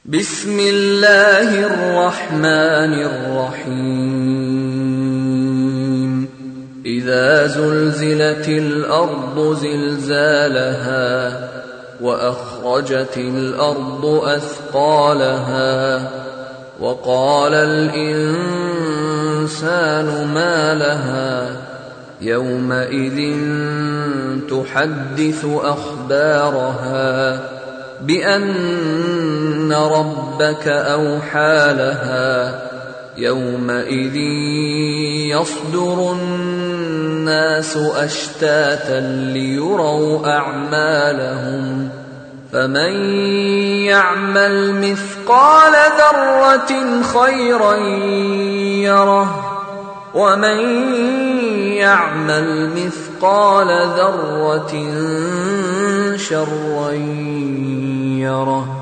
بسم الله الرحمن الرحيم إذا زلزلت الأرض زلزالها وأخرجت الأرض أثقالها وقال الإنسان ما لها يومئذ تحدث أخبارها بأن ربك أوحى لها يومئذ يصدر الناس أشتاتا ليروا أعمالهم فمن يعمل مثقال ذرة خيرا يره ومن يعمل مثقال ذرة شرا يره.